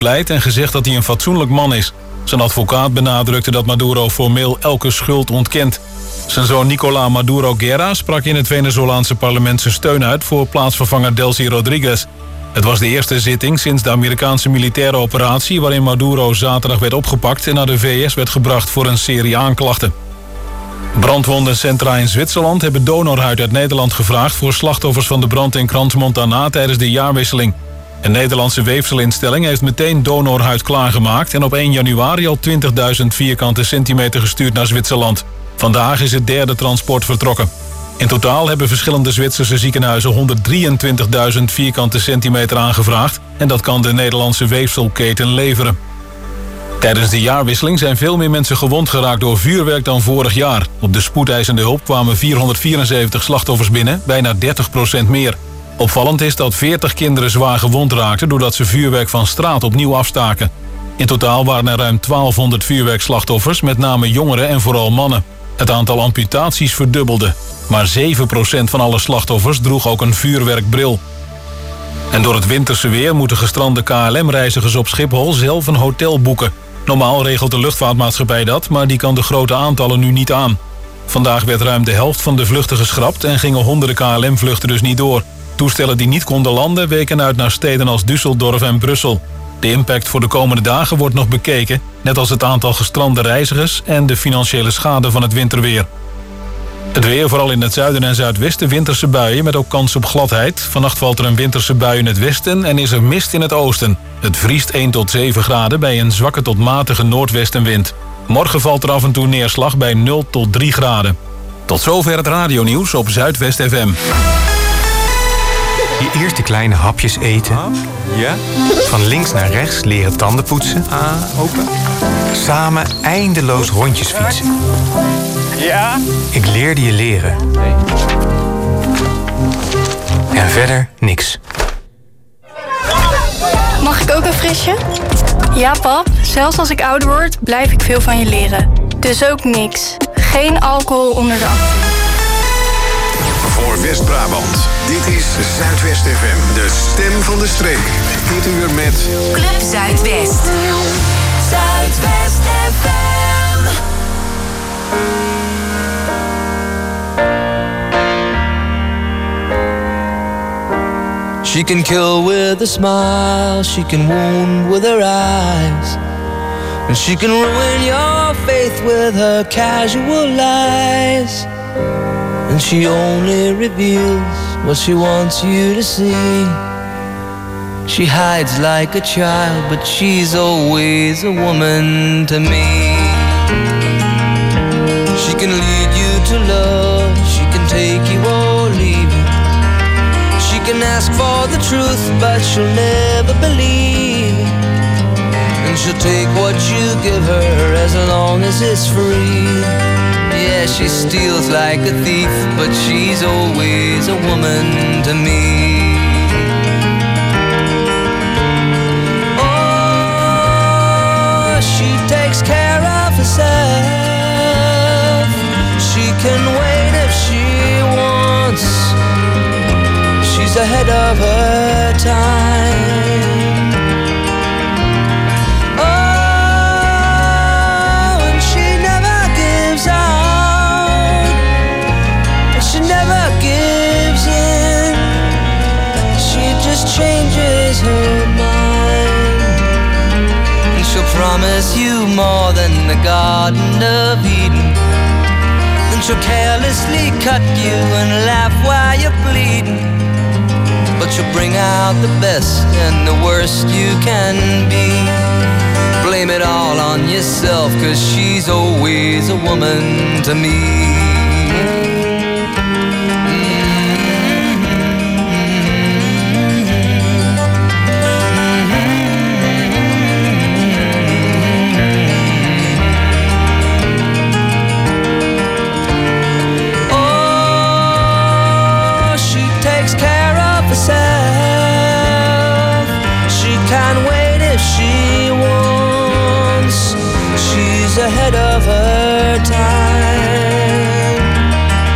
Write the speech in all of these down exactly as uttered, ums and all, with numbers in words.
pleit en gezegd dat hij een fatsoenlijk man is. Zijn advocaat benadrukte dat Maduro formeel elke schuld ontkent. Zijn zoon Nicolás Maduro Guerra sprak in het Venezolaanse parlement zijn steun uit voor plaatsvervanger Delcy Rodriguez. Het was de eerste zitting sinds de Amerikaanse militaire operatie waarin Maduro zaterdag werd opgepakt en naar de V S werd gebracht voor een serie aanklachten. Brandwondencentra in Zwitserland hebben donorhuid uit Nederland gevraagd voor slachtoffers van de brand in Crans-Montana tijdens de jaarwisseling. Een Nederlandse weefselinstelling heeft meteen donorhuid klaargemaakt en op één januari al twintigduizend vierkante centimeter gestuurd naar Zwitserland. Vandaag is het derde transport vertrokken. In totaal hebben verschillende Zwitserse ziekenhuizen honderddrieëntwintigduizend vierkante centimeter aangevraagd en dat kan de Nederlandse weefselketen leveren. Tijdens de jaarwisseling zijn veel meer mensen gewond geraakt door vuurwerk dan vorig jaar. Op de spoedeisende hulp kwamen vierhonderdvierenzeventig slachtoffers binnen, bijna dertig procent meer. Opvallend is dat veertig kinderen zwaar gewond raakten doordat ze vuurwerk van straat opnieuw afstaken. In totaal waren er ruim twaalfhonderd vuurwerkslachtoffers, met name jongeren en vooral mannen. Het aantal amputaties verdubbelde. Maar zeven procent van alle slachtoffers droeg ook een vuurwerkbril. En door het winterse weer moeten gestrande K L M-reizigers op Schiphol zelf een hotel boeken. Normaal regelt de luchtvaartmaatschappij dat, maar die kan de grote aantallen nu niet aan. Vandaag werd ruim de helft van de vluchten geschrapt en gingen honderden K L M-vluchten dus niet door. Toestellen die niet konden landen weken uit naar steden als Düsseldorf en Brussel. De impact voor de komende dagen wordt nog bekeken, net als het aantal gestrande reizigers en de financiële schade van het winterweer. Het weer, vooral in het zuiden en zuidwesten, winterse buien met ook kans op gladheid. Vannacht valt er een winterse bui in het westen en is er mist in het oosten. Het vriest één tot zeven graden bij een zwakke tot matige noordwestenwind. Morgen valt er af en toe neerslag bij nul tot drie graden. Tot zover het radionieuws op Zuidwest F M. Je eerste kleine hapjes eten. Ja? Van links naar rechts leren tanden poetsen. Ah, open. Samen eindeloos rondjes fietsen. Ja? Ik leerde je leren. Nee. En verder niks. Mag ik ook een frisje? Ja, pap. Zelfs als ik ouder word, blijf ik veel van je leren. Dus ook niks. Geen alcohol onder de achttien. Voor West-Brabant. Dit is Zuidwest F M, de stem van de streek. Dit uur met Club Zuidwest. Zuidwest F M. She can kill with a smile, she can wound with her eyes, and she can ruin your faith with her casual lies. And she only reveals what she wants you to see. She hides like a child, but she's always a woman to me. She can lead you to love, she can take you or leave you. She can ask for the truth, but she'll never believe. And she'll take what you give her as long as it's free. Yeah, she steals like a thief, but she's always a woman to me. Oh, she takes care of herself. She can wait if she wants. She's ahead of her time. Changes her mind, and she'll promise you more than the Garden of Eden. Then she'll carelessly cut you and laugh while you're bleeding. But she'll bring out the best and the worst you can be. Blame it all on yourself, 'cause she's always a woman to me. Ahead of her time.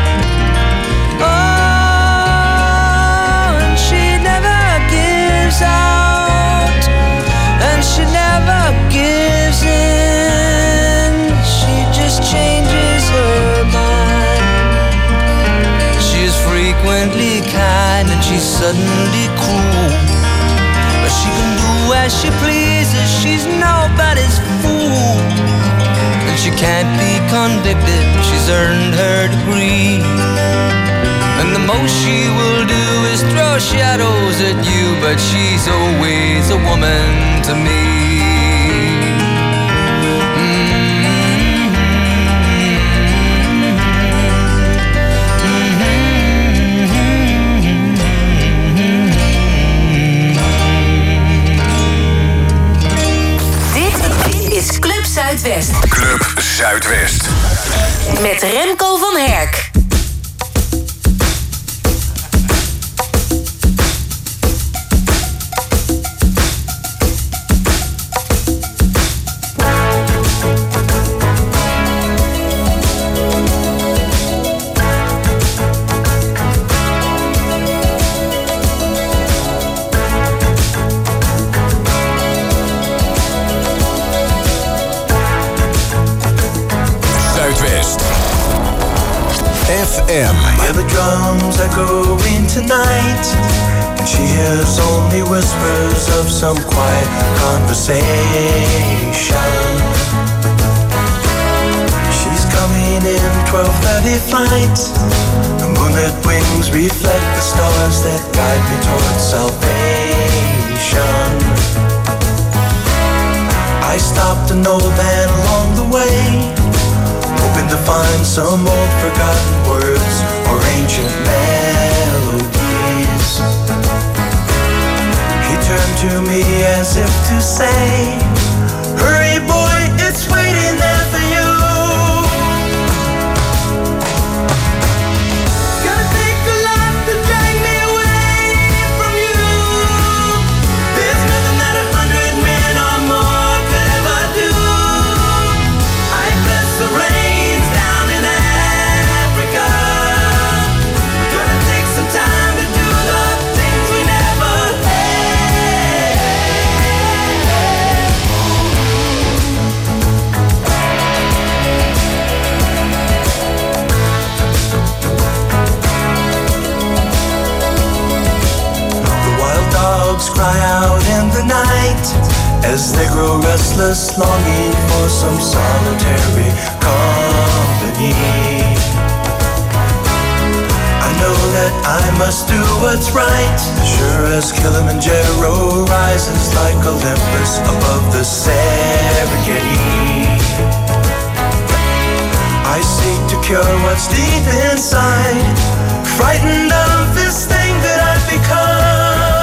suddenly cruel. But she can do as she pleases, she's nobody's fool. And she can't be convicted, she's earned her degree. And the most she will do is throw shadows at you, but she's always a woman to me. Zuidwest. Club Zuidwest. Met Remco van Herk. F M. I hear the drums echoing tonight, and she hears only whispers of some quiet conversation. She's coming in twelve thirty flight. The moonlit wings reflect the stars that guide me towards salvation. I stopped an old man along the way, hoping to find some old forgotten words or ancient melodies. He turned to me as if to say, hurry boy, it's waiting there for you. Gonna take a lot to drag me away from you. There's nothing that a hundred men or more could ever do. I bless the rains down in Africa. Gonna take some time to do the things we never had. The wild dogs cry out in the night as they grow restless, longing for some solitary company. I know that I must do what's right, sure as Kilimanjaro rises like Olympus above the Serengeti. I seek to cure what's deep inside, frightened of this thing that I've become.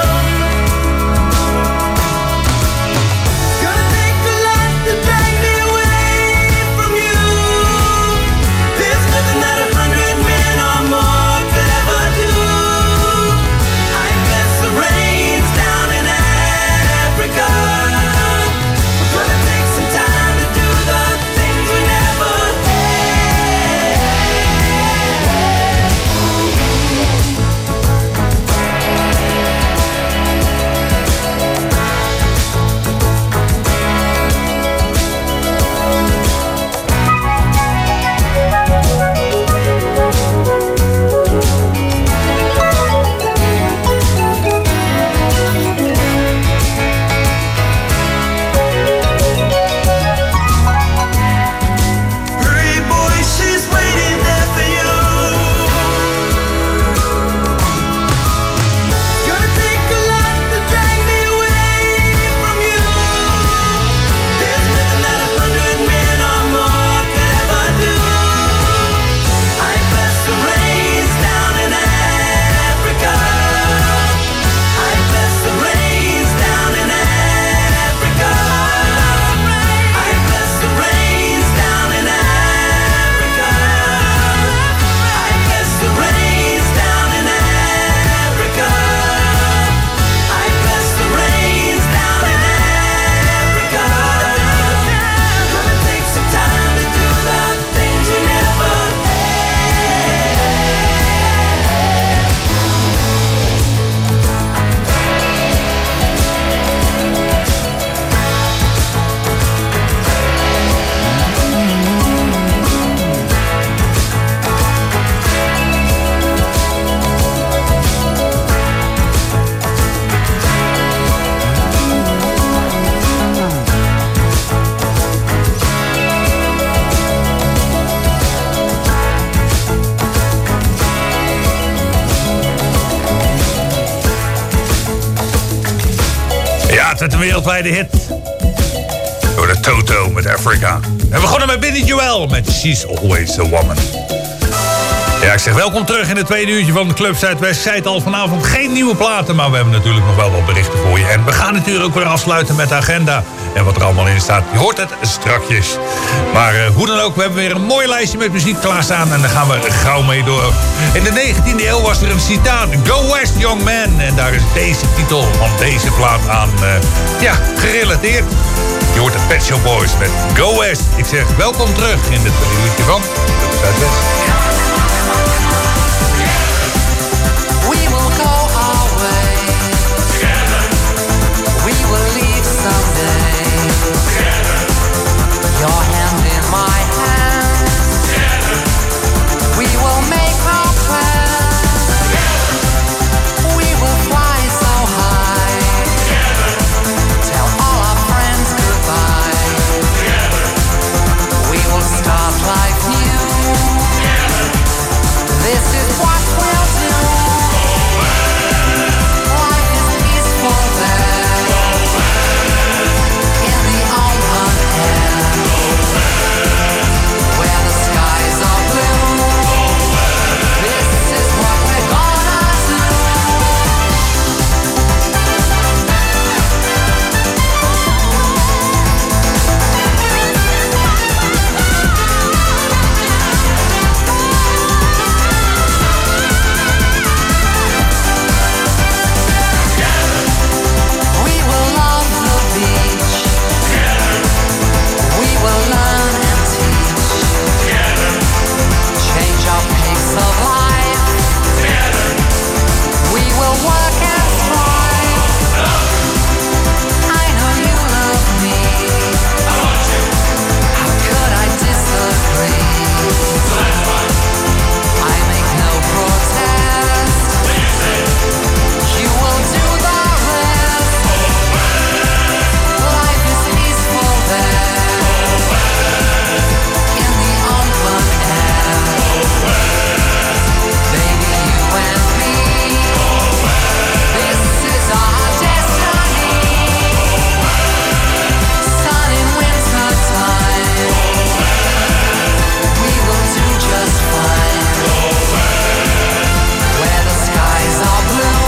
Gonna take a lot to drag me away from you. There's nothing that a hundred men or more could ever do. I bless the rains down in Africa. Gonna take some time to do the things we never had. wereldwijde hit. Door de Toto met Africa. En we begonnen met Billy Joel met She's Always a Woman. Ja, ik zeg welkom terug in het tweede uurtje van de Club Zuidwest. Ik zei het al, vanavond geen nieuwe platen, maar we hebben natuurlijk nog wel wat berichten voor je. En we gaan natuurlijk ook weer afsluiten met de agenda. En wat er allemaal in staat, je hoort het strakjes. Maar uh, hoe dan ook, we hebben weer een mooi lijstje met muziek klaarstaan. En daar gaan we gauw mee door. In de negentiende eeuw was er een citaat, Go West Young Man. En daar is deze titel van deze plaat aan uh, ja, gerelateerd. Je hoort de Pet Shop Boys met Go West. Ik zeg welkom terug in het tweede uurtje van Club Zuidwest. We will go our way. Together. We will leave someday. Together. Your hand in my hand. Together. We will make our plan. Together. We will fly so high. Together. Tell all our friends goodbye. Together. We will start life new. Together. This is what we'll do. Life is peaceful there. In the open air. Where the skies are blue. This is what we're gonna do. We will love the beach. We will learn and teach. Change our pace of life. We will work and strive. I know you love me. How could I disagree? I make no protest. You will do the rest. Life is peaceful there. In the open air. Baby, you and me. This is our destiny. Sun in winter time. We will do just fine. Where the skies are blue.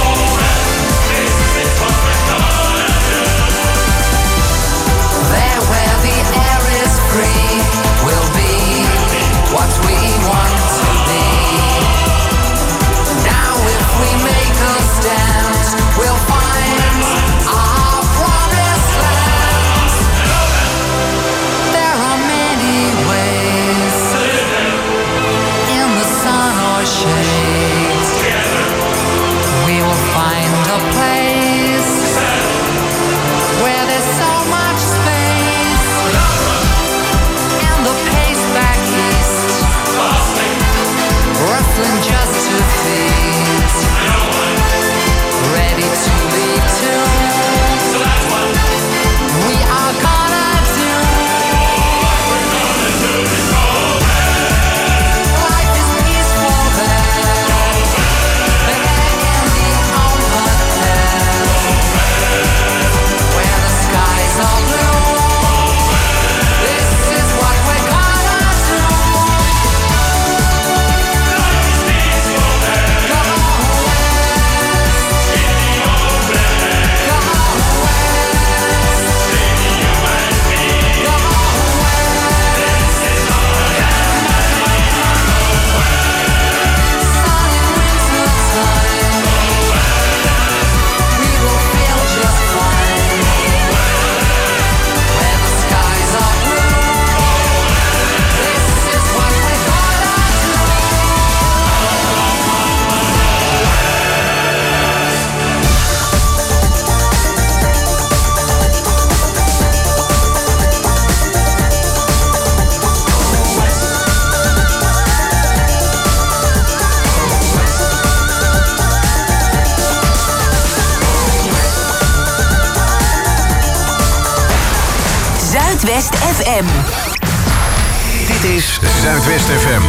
There where the air is free. We'll be what we want to be. Now if we make a stand, we'll find our promised land. There are many ways. In the sun or shade. We will find a place where there's so much space. And the pace back east, rustling just to feet. Ready to lead to. We are gonna do. Life is peaceful there. There in the open air. Where the skies are blue. This is what we're gonna do. Go Zuidwest F M. Dit is Zuidwest F M.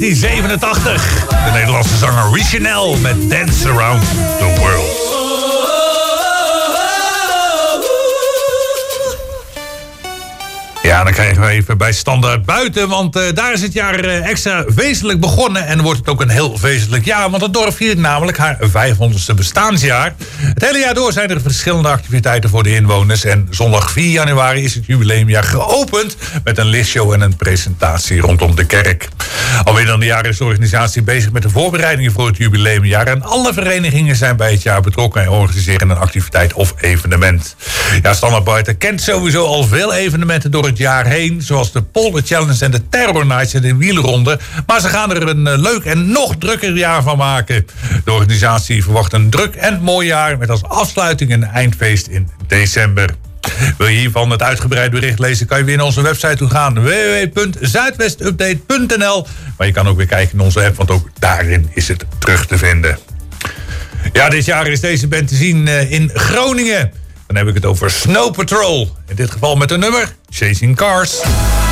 negentien zevenentachtig. De Nederlandse zanger Richanel met Dance Around the World. Ja, dan krijgen we even bij Standaard buiten, want uh, daar is het jaar uh, extra feestelijk begonnen en wordt het ook een heel feestelijk jaar, want het dorp viert namelijk haar vijfhonderdste bestaansjaar. Het hele jaar door zijn er verschillende activiteiten voor de inwoners en zondag vier januari is het jubileumjaar geopend met een listshow en een presentatie rondom de kerk. Alweer dan een jaar is de organisatie bezig met de voorbereidingen voor het jubileumjaar en alle verenigingen zijn bij het jaar betrokken en organiseren een activiteit of evenement. Ja, Standaard buiten kent sowieso al veel evenementen door het jaar heen, zoals de Polder Challenge en de Terror Nights en de wielerronde. Maar ze gaan er een uh, leuk en nog drukker jaar van maken. De organisatie verwacht een druk en mooi jaar met als afsluiting een eindfeest in december. Wil je hiervan het uitgebreid bericht lezen, kan je weer naar onze website toe gaan. w w w punt zuidwestupdate punt n l. Maar je kan ook weer kijken in onze app, want ook daarin is het terug te vinden. Ja, dit jaar is deze band te zien uh, in Groningen. Dan heb ik het over Snow Patrol. In dit geval met een nummer Chasing Cars.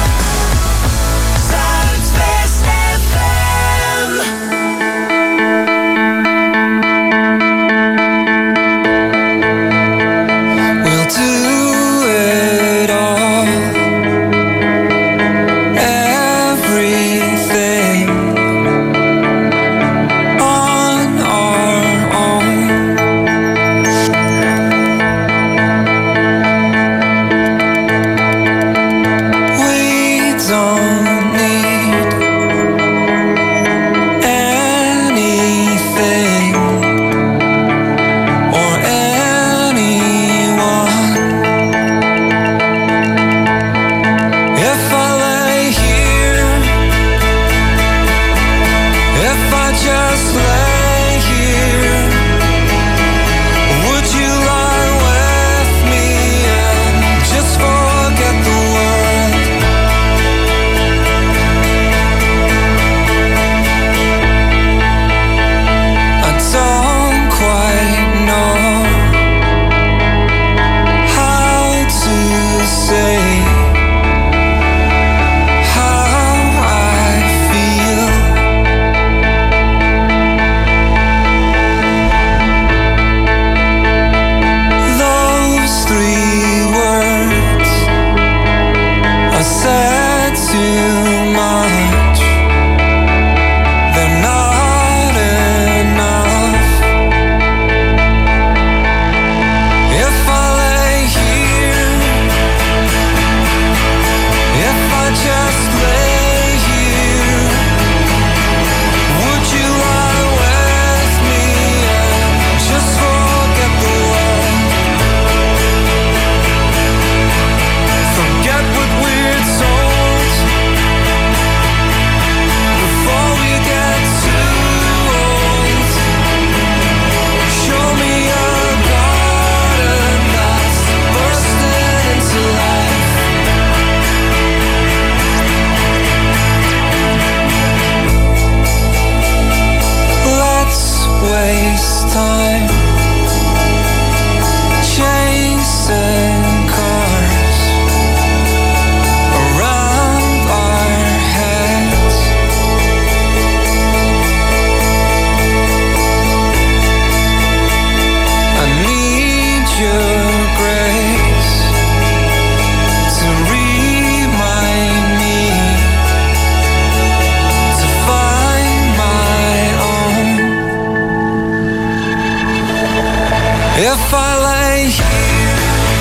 If I lay here,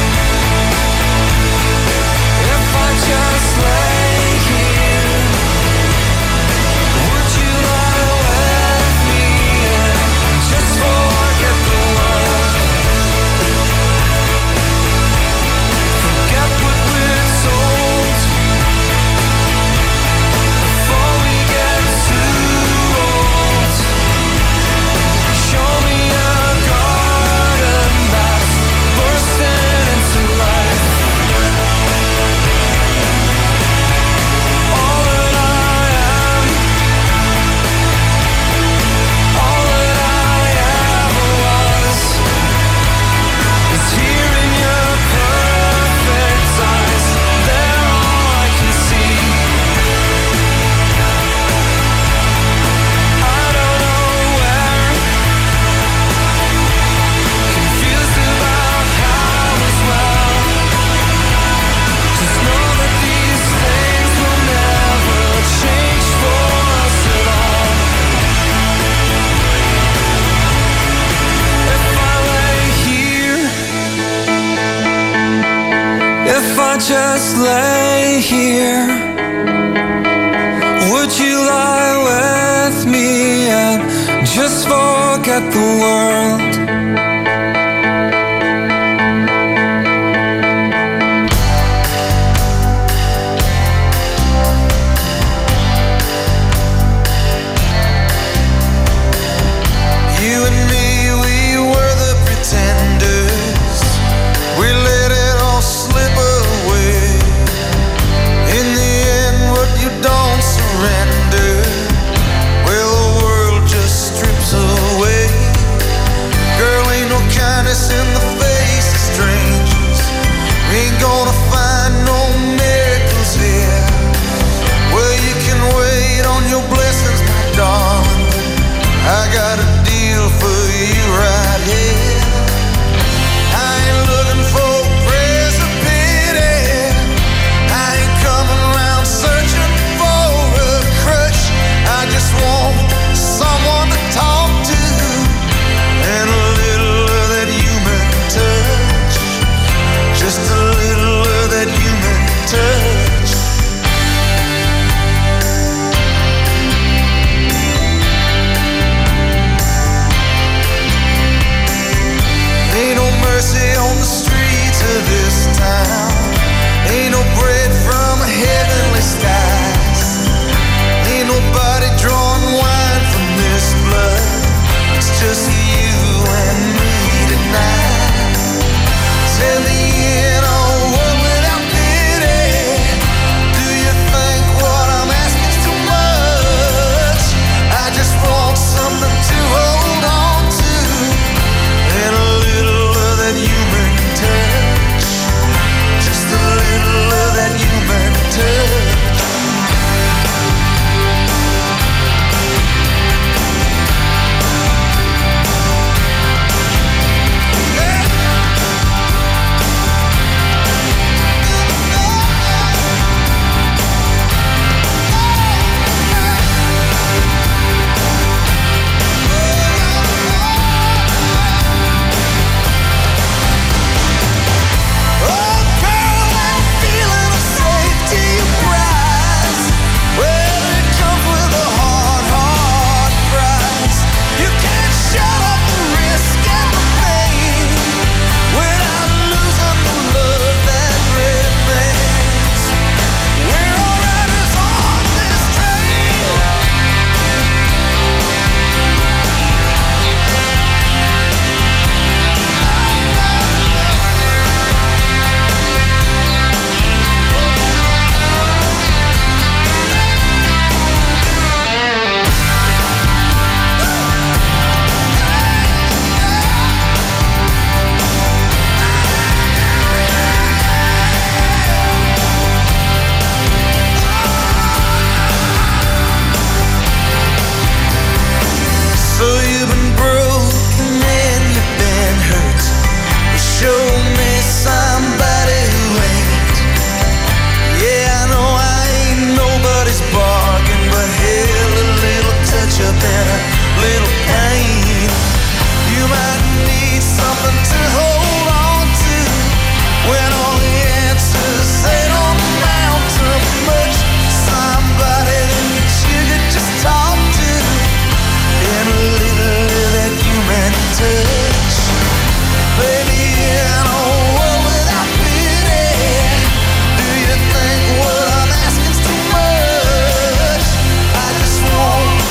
if I just lay here, would you lie with me and just forget the world? Forget what we're told before we get too old. Show me a garden that's bursting I just lay here? Would you lie with me and just forget the world? In the face of strangers, we ain't gonna find no miracles here. Well, you can wait on your blessings, my darling. I got a deal for you right here. I ain't looking for praise or pity. I ain't coming around searching for a crutch. I just want someone to talk to and a little of that human touch, just a little of that human touch. Ain't no mercy on the streets of this town. Ain't no bread from heavenly skies. Ain't nobody drawing wine from this blood. It's just you and me tonight. Tell me in a world without pity, do you think what I'm asking too much? I just want something to hold on to and a little of that human touch, just a little of that human touch.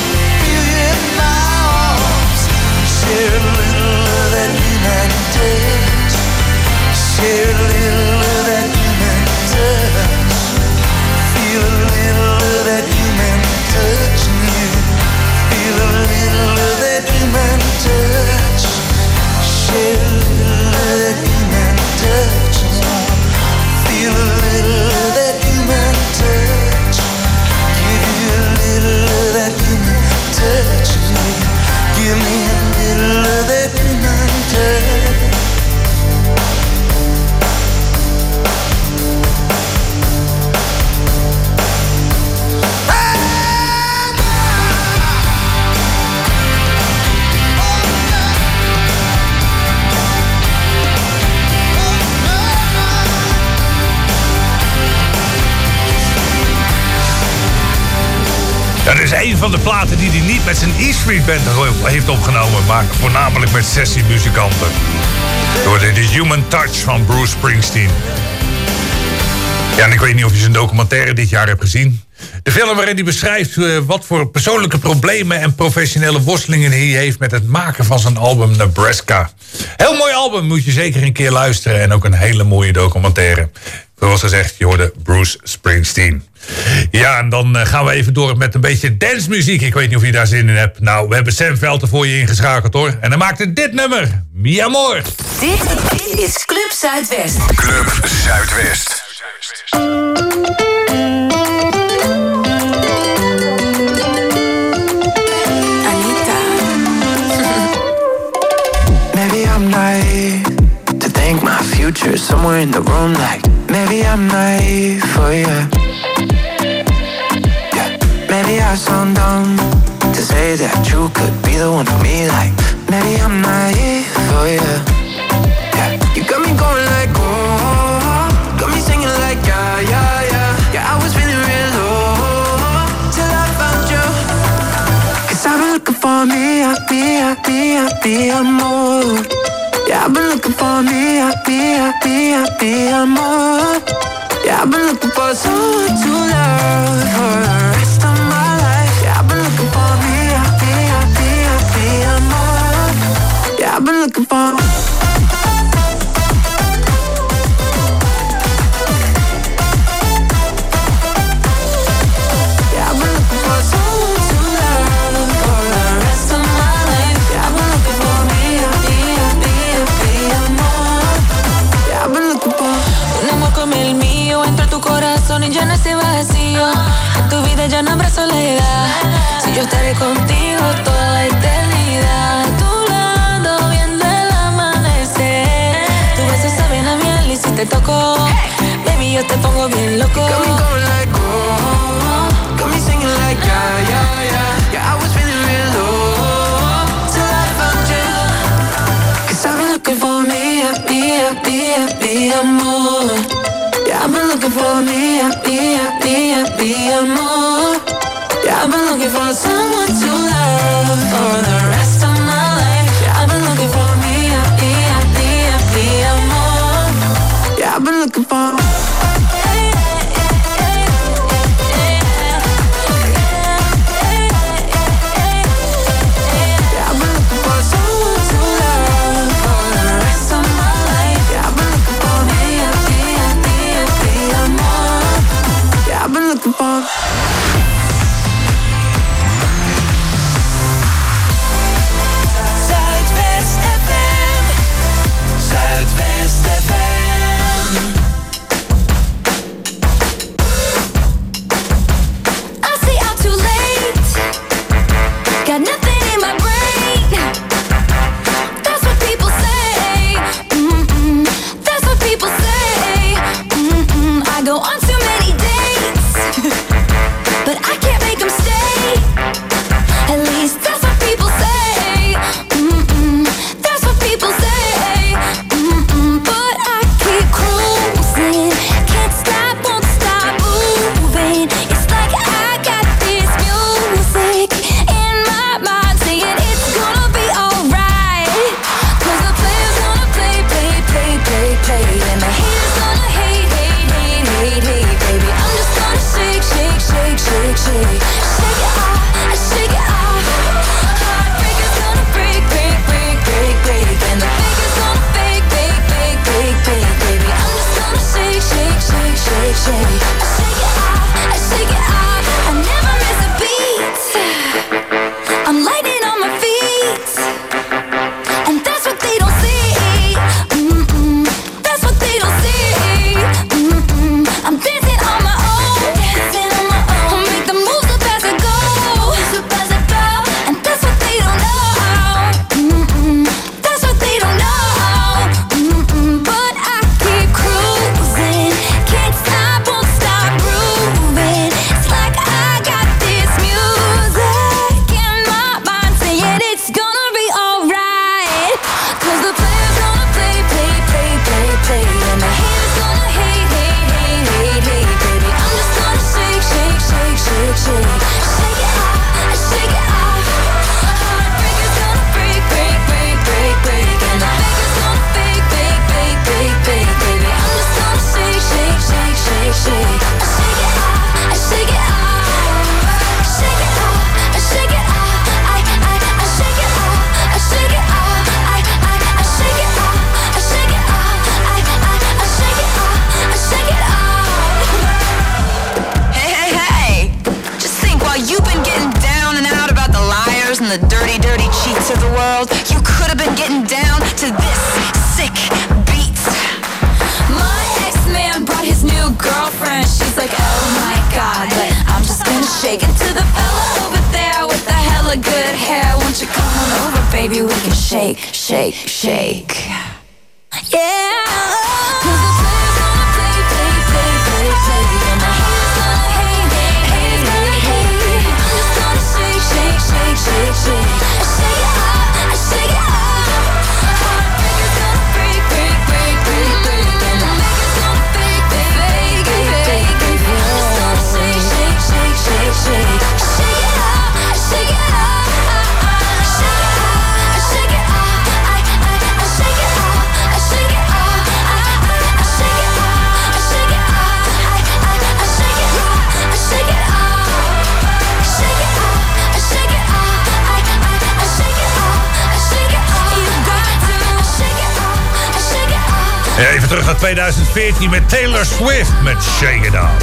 Share a little of that humanity. Nou, dit is een van de platen die hij niet met zijn E Street Band heeft opgenomen, maar voornamelijk met sessiemuzikanten. Door de Human Touch van Bruce Springsteen. Ja, en ik weet niet of je zijn documentaire dit jaar hebt gezien. De film waarin hij beschrijft uh, wat voor persoonlijke problemen en professionele worstelingen hij heeft met het maken van zijn album Nebraska. Heel mooi album, moet je zeker een keer luisteren. En ook een hele mooie documentaire. Zoals gezegd, je hoorde Bruce Springsteen. Ja, en dan uh, gaan we even door met een beetje dancemuziek. Ik weet niet of je daar zin in hebt. Nou, we hebben Sam Velten voor je ingeschakeld hoor. En hij maakte dit nummer, Mi Amor. Dit is Club Zuidwest. Club Zuidwest. Maybe I'm naive to think my future somewhere in the room. Like maybe I'm naive for you. Yeah. Maybe I sound dumb to say that you could be the one for me. Like maybe I'm naive for you. Yeah. You got me going like oh, got me singing like yeah yeah yeah. Yeah, I was feeling real low till I found you. 'Cause I've been looking for me, I be, I be, I be, I'm more. Yeah, I've been looking for me, I be, I be, I be, I'm more. Yeah, I've been looking for someone to love for the rest of my life. Yeah, I've been looking for me, I be, I be, I be, I'm more. Yeah, I've been looking for. Y llena ese vacío. En tu vida ya no habrá soledad. Si yo estaré contigo toda la eternidad. A tu lado viendo el amanecer. Tus besos saben a miel y si te toco, baby, yo te pongo bien loco. Got me going like oh, got me singing like yeah, yeah, yeah. Yeah, I was feeling real low till I found you. 'Cause I've been looking for me, I be, I be, I be, amor. Yeah, I've been looking for me, I be, I be, I be, amor. Yeah, I've been looking for someone to love for the rest of my life. Yeah, I've been looking for me, I be, I be, I be, amor. Yeah, I've been looking for. dirty, dirty cheats of the world. You could have been getting down to this sick beat. My ex-man brought his new girlfriend. She's like, oh my god, but I'm just gonna shake it to the fella over there with the hella good hair. Won't you come on over, baby? We can shake, shake, shake. Yeah. Cause the players gonna play, play, play, play, play. And the haters gonna hate, hate, hate, hate, hate. I'm just gonna shake, shake, shake, shake, shake. I shake it up, I shake it up. Heartbreakers gonna break, break, break, break, break. And the makers gonna fake, fake, fake, fake, fake. I'm just gonna shake, shake, shake, shake, shake. I shake it up, I shake it up. I shake it up, I shake it up. I, I, I shake it up, I shake it up. I, I, I shake it up, I shake it up. I, I, I shake it up, I shake it up. Shake it up, I shake it up. I, I, I shake it up, I shake it up. You got to shake it up, I shake it up. Ja, even terug naar tweeduizend veertien met Taylor Swift met Shake It Up.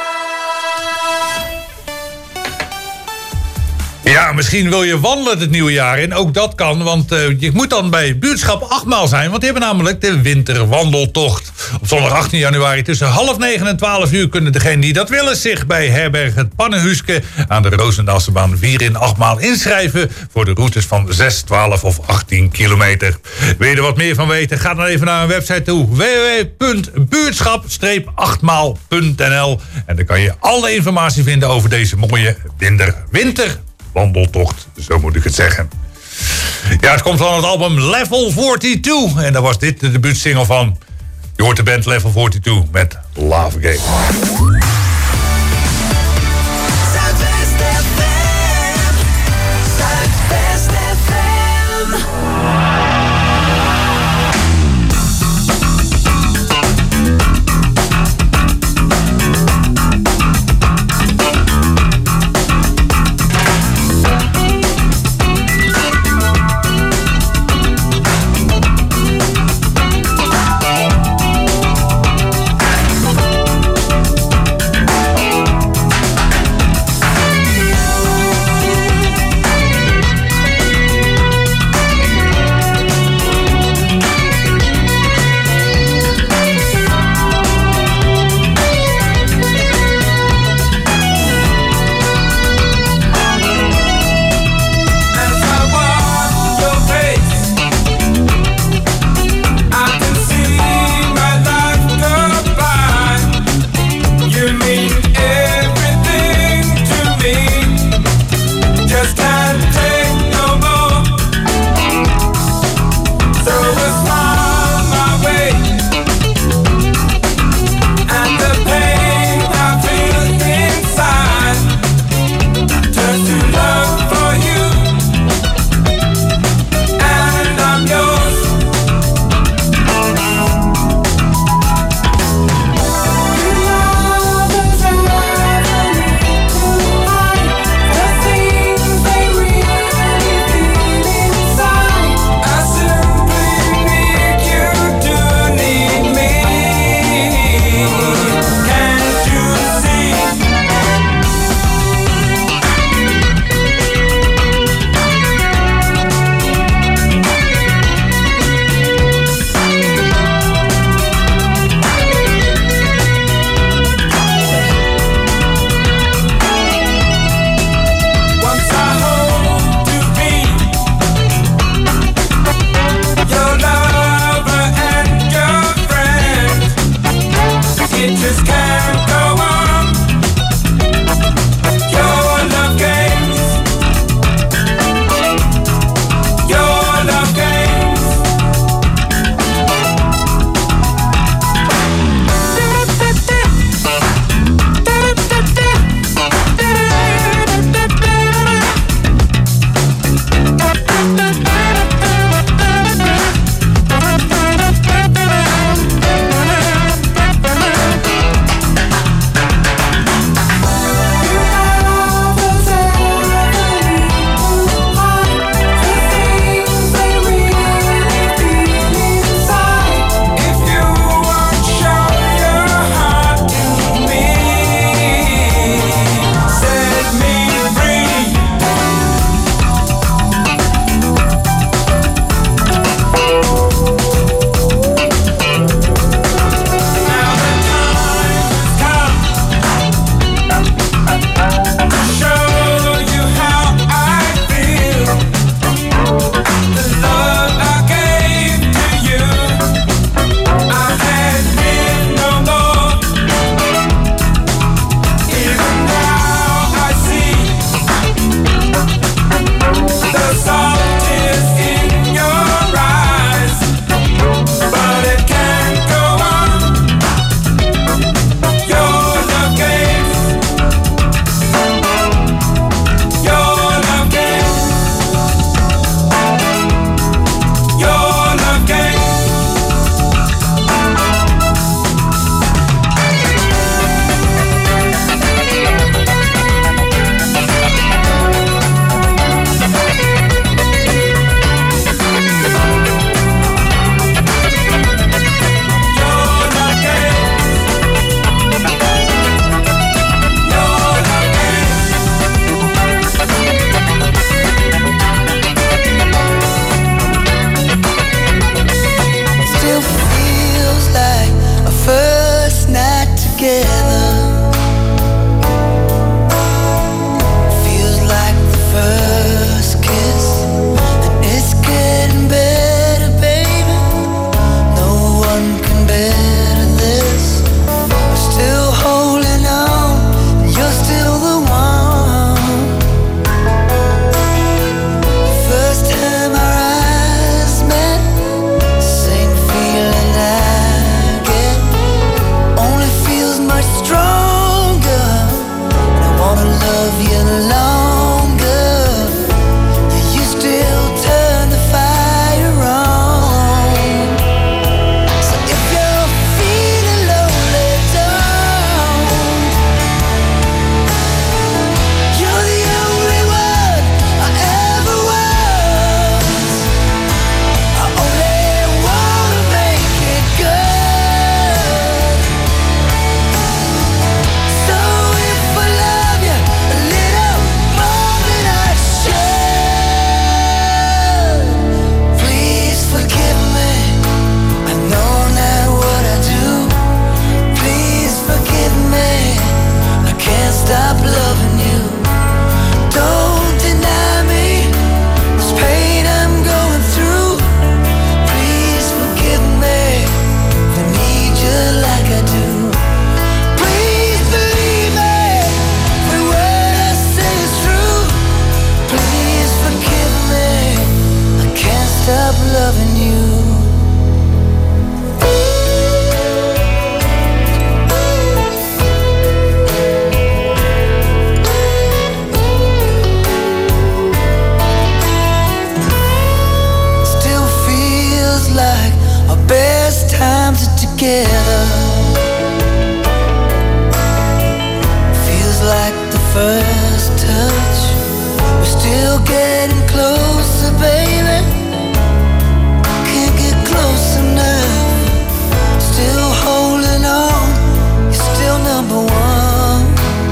Ja, misschien wil je wandelen het nieuwe jaar in. Ook dat kan, want uh, je moet dan bij buurtschap achtmaal zijn. Want die hebben namelijk de winterwandeltocht. Op zondag achttien januari tussen half negen en twaalf uur... kunnen degenen die dat willen zich bij herberg Het Pannenhuske... aan de Roosendaalsebaan vier in achtmaal inschrijven... voor de routes van zes, twaalf of achttien kilometer. Wil je er wat meer van weten? Ga dan even naar mijn website toe. w w w punt buurtschap achtmaal punt n l. En dan kan je alle informatie vinden over deze mooie winter... winter wandeltocht, zo moet ik het zeggen. Ja, het komt van het album Level tweeënveertig. En daar was dit de debuutsingle van. Je hoort de band Level tweeënveertig met Love Game. loving you. Still feels like our best times are together. Feels like the first touch. We're still getting closer, baby. Can't get close enough. Still holding on. You're still number one.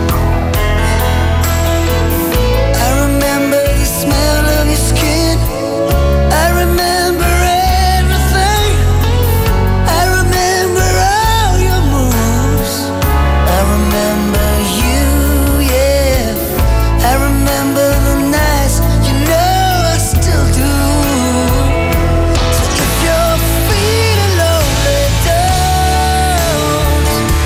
I remember the smell of your skin. I remember everything. I remember all your moves. I remember you, yeah. I remember the nights, you know I still do. So if you're feeling lonely, don't.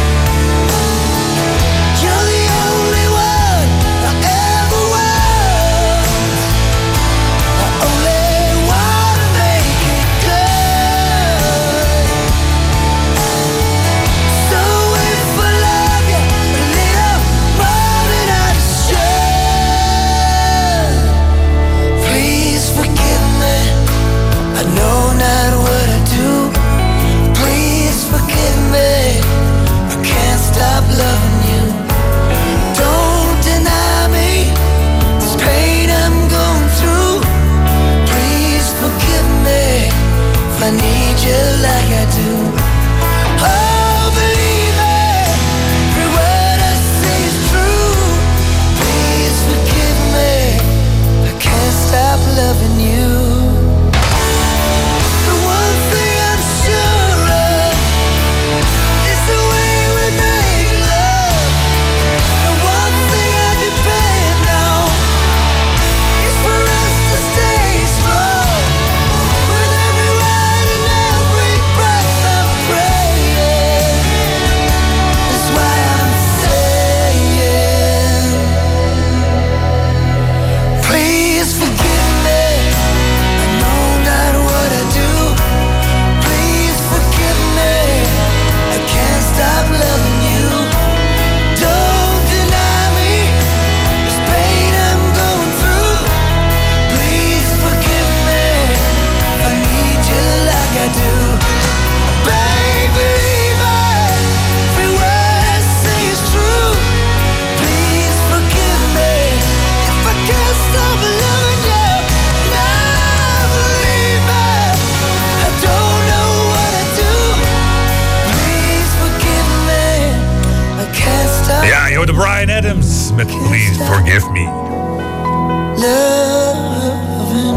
You're the only one I ever want. I only wanna make it good. So if I love you a little more than I should, please forgive me. I know not what I do. Please forgive me. I can't stop loving you. Don't deny me this pain I'm going through. Please forgive me if I need you like I do. Oh, believe me, every word I say is true. Please forgive me. I can't stop loving you. The one thing I'm sure of is the way we make love. The one thing I depend on is for us to stay strong. With every ride and every breath I'm praying. That's why I'm saying, please forgive me. I know not what I do. Please forgive me. I can't stop loving you. Don't deny me this pain I'm going through. Please forgive me. I need you like I do. Baby, every word I say is true. Please forgive me if I can't stop loving you. Now believe me, I don't know what I do. Please forgive me. I can't stop Ja, je hoort de Bryan Adams met Please Forgive Me. loving.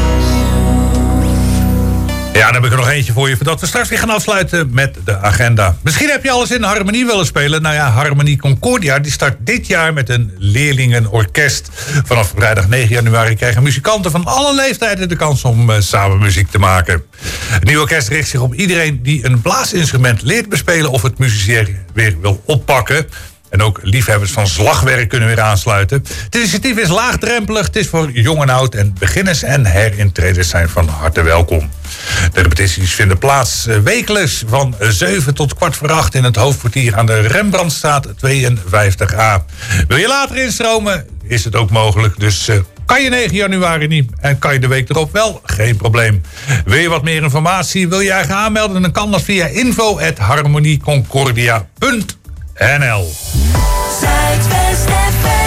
Ja, dan heb ik er nog eentje voor je voordat we straks weer gaan afsluiten met de agenda. Misschien heb je alles in harmonie willen spelen. Nou ja, Harmonie Concordia die start dit jaar met een leerlingenorkest. Vanaf vrijdag negen januari krijgen muzikanten van alle leeftijden de kans om uh, samen muziek te maken. Het nieuwe orkest richt zich op iedereen die een blaasinstrument leert bespelen of het musiceren weer wil oppakken. En ook liefhebbers van slagwerk kunnen weer aansluiten. Het initiatief is laagdrempelig, het is voor jong en oud en beginners en herintreders zijn van harte welkom. De repetities vinden plaats wekelijks van zeven tot kwart voor acht in het hoofdkwartier aan de Rembrandtstraat tweeënvijftig A. Wil je later instromen, is het ook mogelijk. Dus uh, kan je negen januari niet en kan je de week erop wel, geen probleem. Wil je wat meer informatie, wil je eigen aanmelden, dan kan dat via info at harmonieconcordia punt n l. Zuidwest F M.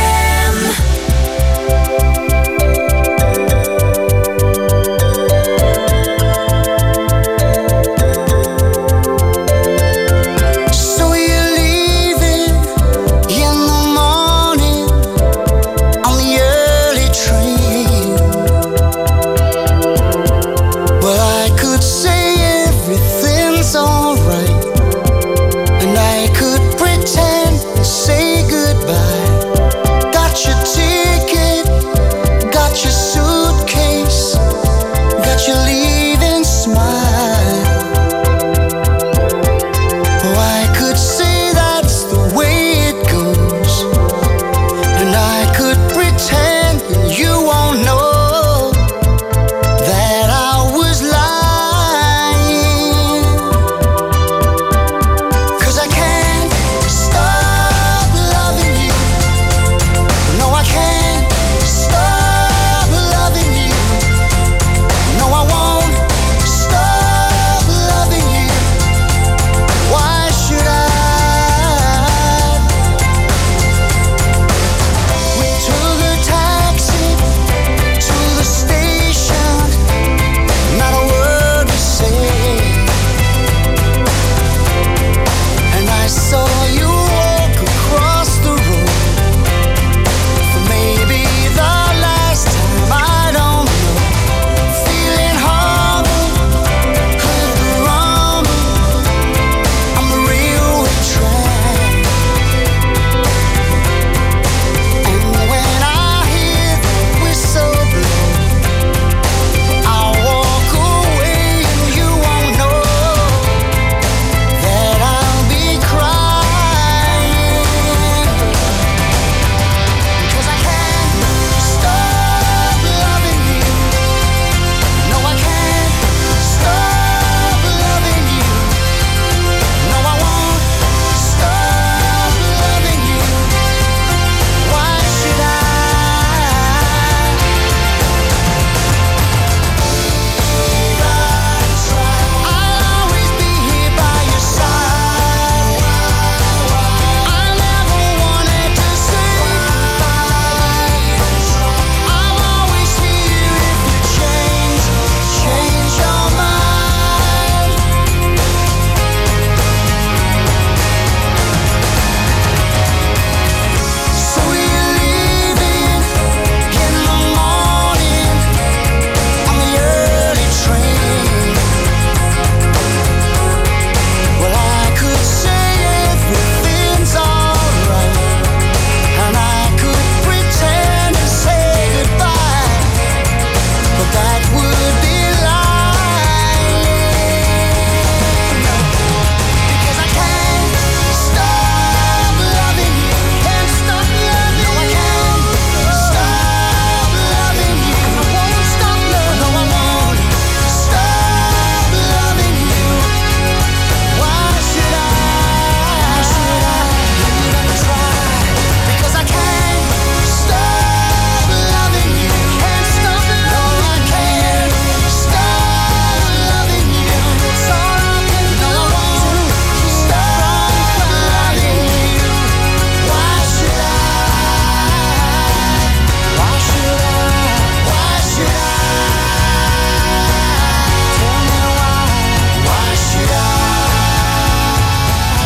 So you're leaving in the morning on the early train. Well, I could say everything's alright, and I could pretend to say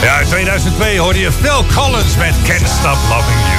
Ja, in tweeduizend twee hoorde je Phil Collins met Can't Stop Loving You.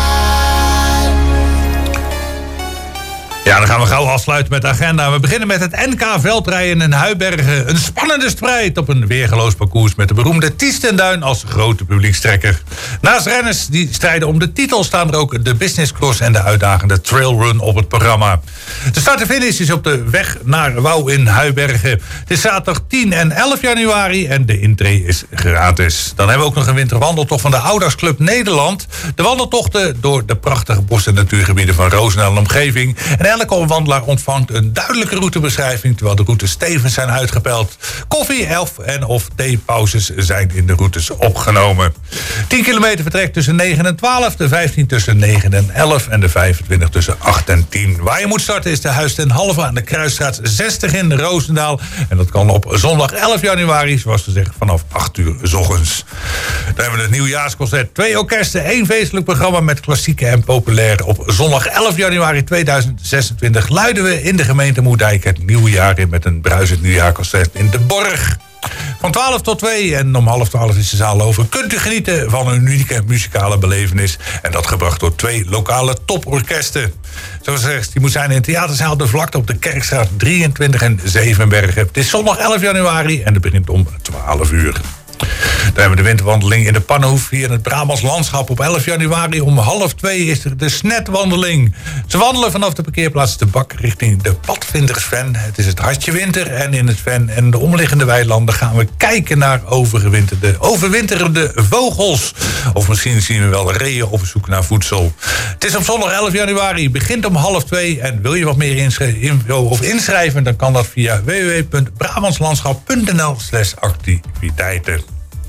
Ja, dan gaan we gauw afsluiten met de agenda. We beginnen met het N K veldrijden in Huibergen. Een spannende strijd op een weergeloos parcours met de beroemde Tiestenduin als grote publiekstrekker. Naast renners die strijden om de titel staan er ook de Business Cross en de uitdagende Trailrun op het programma. De start en finish is op de weg naar Wouw in Huibergen. Het is zaterdag tien en elf januari en de intree is gratis. Dan hebben we ook nog een winterwandeltocht van de Oudersclub Nederland. De wandeltochten door de prachtige bos- en natuurgebieden van Roosendaal en omgeving. En elke wandelaar ontvangt een duidelijke routebeschrijving, terwijl de routes stevig zijn uitgepeld. Koffie, elf en of theepauzes zijn in de routes opgenomen. tien kilometer vertrekt tussen negen en twaalf, de vijftien tussen negen en elf en de vijfentwintig tussen acht en tien. Waar je moet starten is de Huis ten Halve aan de Kruisstraat zestig in Roosendaal. En dat kan op zondag elf januari, zoals gezegd, vanaf acht uur 's ochtends. Dan hebben we het nieuwjaarsconcert. Twee orkesten, één feestelijk programma met klassieke en populair. Op zondag elf januari tweeduizend zesentwintig luiden we in de gemeente Moerdijk het nieuwe jaar in met een bruisend nieuwjaarconcert in de Borg. Van twaalf tot twee en om half twaalf is de zaal over. Kunt u genieten van een unieke muzikale belevenis. En dat gebracht door twee lokale toporkesten. Zoals gezegd, die moet zijn in Theaterzaal De Vlakte op de Kerkstraat drieëntwintig en Zevenbergen. Het is zondag elf januari en het begint om twaalf uur. Dan hebben we de winterwandeling in de Pannenhoef hier in het Brabants landschap. Op elf januari om half twee is er de snetwandeling. Ze wandelen vanaf de parkeerplaats De Bak richting de Padvindersven. Het is het hartje winter en in het Ven en de omliggende weilanden gaan we kijken naar overwinterde, overwinterende vogels. Of misschien zien we wel reeën op zoek naar voedsel. Het is op zondag elf januari, begint om half twee. En wil je wat meer inschrijven, info of inschrijven, dan kan dat via w w w punt brabantslandschap punt n l slash activiteiten.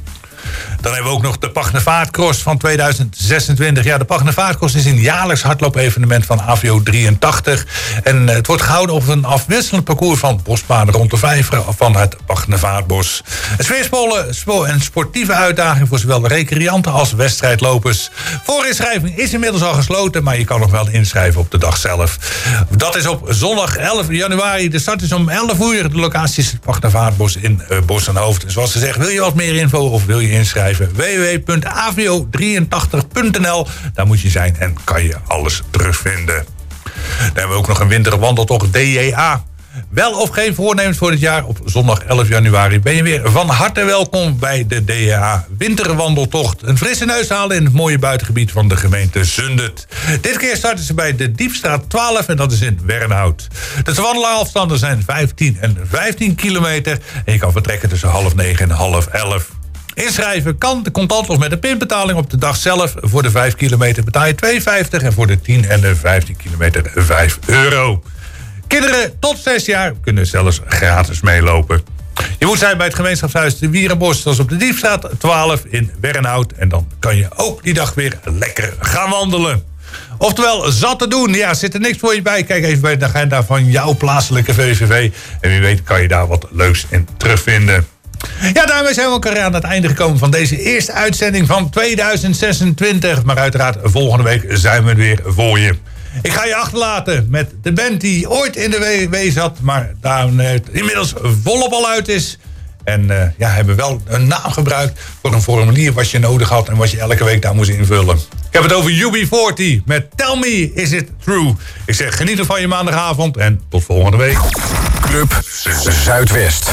Dan hebben we ook nog de Pagnevaartcross van tweeduizend zesentwintig. Ja, de Pagnevaartcross is een jaarlijks hardloopevenement van A V O drieëntachtig. En het wordt gehouden op een afwisselend parcours van bospaden rond de vijver van het Pagnevaartbos. Een sfeervolle en sportieve uitdaging voor zowel recreanten als wedstrijdlopers. Voorinschrijving is inmiddels al gesloten, maar je kan nog wel inschrijven op de dag zelf. Dat is op zondag elf januari. De start is om elf uur. De locatie is het Pagnevaartbos in uh, Bos en Hoofd. Zoals gezegd, wil je wat meer info of wil je inschrijven? w w w punt a v o drieëntachtig punt n l. Daar moet je zijn en kan je alles terugvinden. Dan hebben we ook nog een winterwandeltocht D J A. Wel of geen voornemens voor dit jaar? Op zondag elf januari ben je weer van harte welkom bij de D J A Winterwandeltocht. Een frisse neus halen in het mooie buitengebied van de gemeente Zundert. Dit keer starten ze bij de Diepstraat twaalf en dat is in Wernhout. De wandelafstanden zijn vijftien en vijftien kilometer. En je kan vertrekken tussen half negen en half elf. Inschrijven kan de contant of met een pinbetaling op de dag zelf. Voor de vijf kilometer betaal je twee vijftig en voor de tien en de vijftien kilometer vijf euro. Kinderen tot zes jaar kunnen zelfs gratis meelopen. Je moet zijn bij het gemeenschapshuis de Wierenbos. Dat is op de Diefstraat twaalf in Wernhout. En dan kan je ook die dag weer lekker gaan wandelen. Oftewel, zat te doen. Ja, zit er niks voor je bij. Kijk even bij de agenda van jouw plaatselijke V V V. En wie weet kan je daar wat leuks in terugvinden. Ja, daarmee zijn we ook aan het einde gekomen van deze eerste uitzending van tweeduizend zesentwintig. Maar uiteraard, volgende week zijn we weer voor je. Ik ga je achterlaten met de band die ooit in de W W zat, maar daar inmiddels volop al uit is. En uh, ja, hebben wel een naam gebruikt voor een formulier wat je nodig had en wat je elke week daar moest invullen. Ik heb het over U B veertig met Tell Me Is It True. Ik zeg geniet van je maandagavond en tot volgende week. Club Zuidwest.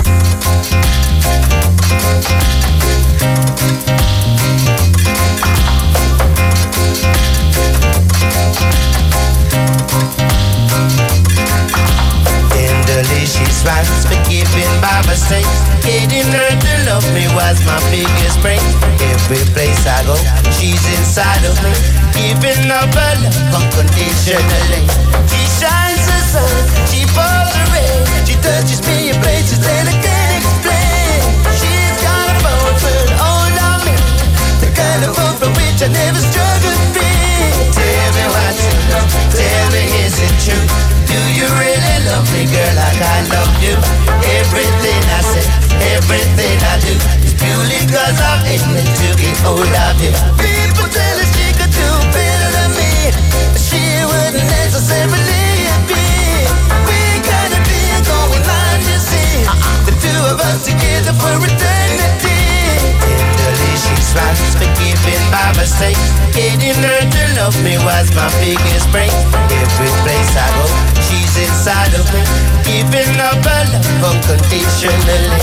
Delicious rice, forgiven by mistakes. Getting her to love me was my biggest break. Every place I go, she's inside of me. Giving up her love unconditionally. She shines the sun, she pours the rain. She touches me in places that I can't explain. She's got a phone put all on me. The kind of phone for which I never struggled with. Tell me what's it love, tell me is it true? Do you really love me, girl, like I love you? Everything I say, everything I do is purely cause I'm aiming to get hold of you. People tell her she could do better than me, but she wouldn't necessarily be. We got a deal going on, you see. The two of us together for eternity. In delicious mistake. Getting her to love me was my biggest break. Every place I go, she's inside of me, giving up her love unconditionally.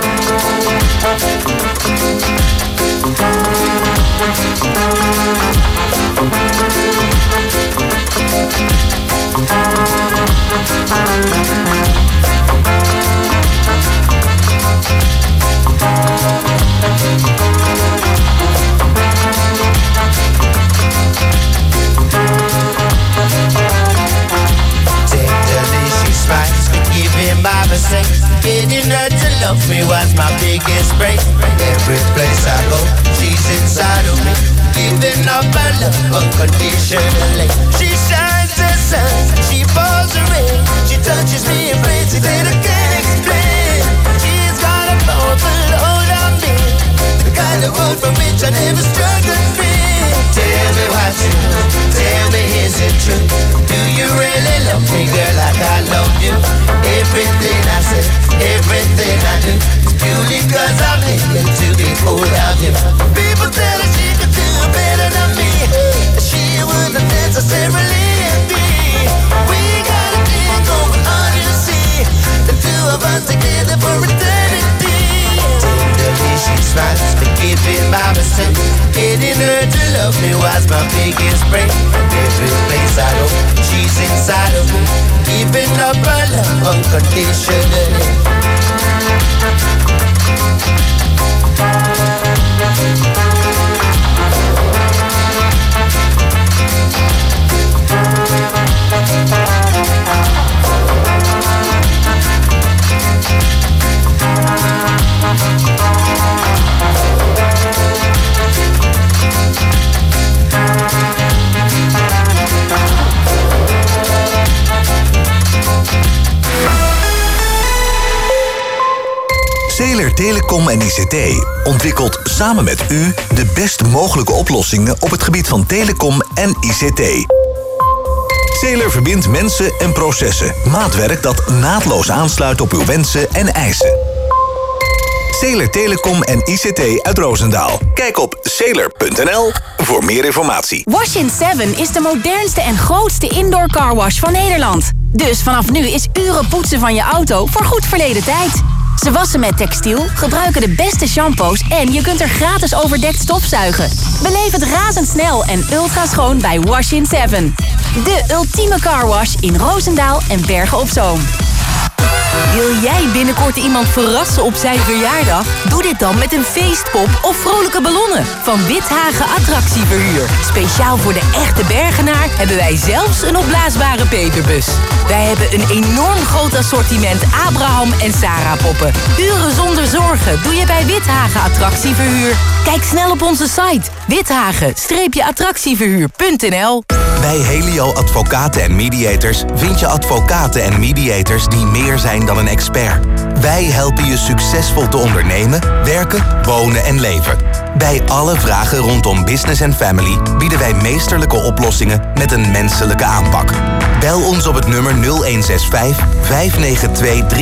Tenderly she smiles, forgiving my mistakes. Getting her to love me was my biggest break. Every place I go, she's inside of me, giving up her love unconditionally. She shines the sun, she falls the rain. She touches me in places that I can't explain. She's got a powerful hold on me, the kind of hold from which I never struggled free. Tell me what you do, tell me is it true? Do you really love me, girl, like I love you? Everything I say, everything I do is purely cause I'm aching to be full of you. People tell her she could do better than me, she wouldn't necessarily be. We got a thing going on, you see, the two of us together for eternity. Tenderly she smiles, forgiving my mistakes. Getting her to love me was my biggest break. Every place I go, she's inside of me, giving up her love unconditionally. Zeeler Telecom en I C T ontwikkelt samen met u de best mogelijke oplossingen op het gebied van telecom en I C T. Zeeler verbindt mensen en processen. Maatwerk dat naadloos aansluit op uw wensen en eisen. Zeeler Telecom en I C T uit Roosendaal. Kijk op zeeler punt n l voor meer informatie. Wash in seven is de modernste en grootste indoor carwash van Nederland. Dus vanaf nu is uren poetsen van je auto voor goed verleden tijd. Ze wassen met textiel, gebruiken de beste shampoos en je kunt er gratis overdekt stofzuigen. Beleef het razendsnel en ultra schoon bij Wash in seven. De ultieme carwash in Roosendaal en Bergen op Zoom. Wil jij binnenkort iemand verrassen op zijn verjaardag? Doe dit dan met een feestpop of vrolijke ballonnen van Withagen Attractieverhuur. Speciaal voor de echte Bergenaar hebben wij zelfs een opblaasbare peperbus. Wij hebben een enorm groot assortiment Abraham en Sarah poppen. Uren zonder zorgen doe je bij Withagen Attractieverhuur. Kijk snel op onze site withagen attractieverhuur punt n l. Bij Helio Advocaten en Mediators vind je advocaten en mediators die meer zijn dan een expert. Wij helpen je succesvol te ondernemen, werken, wonen en leven. Bij alle vragen rondom business en family bieden wij meesterlijke oplossingen met een menselijke aanpak. Bel ons op het nummer nul een zes vijf, vijf negen twee, drie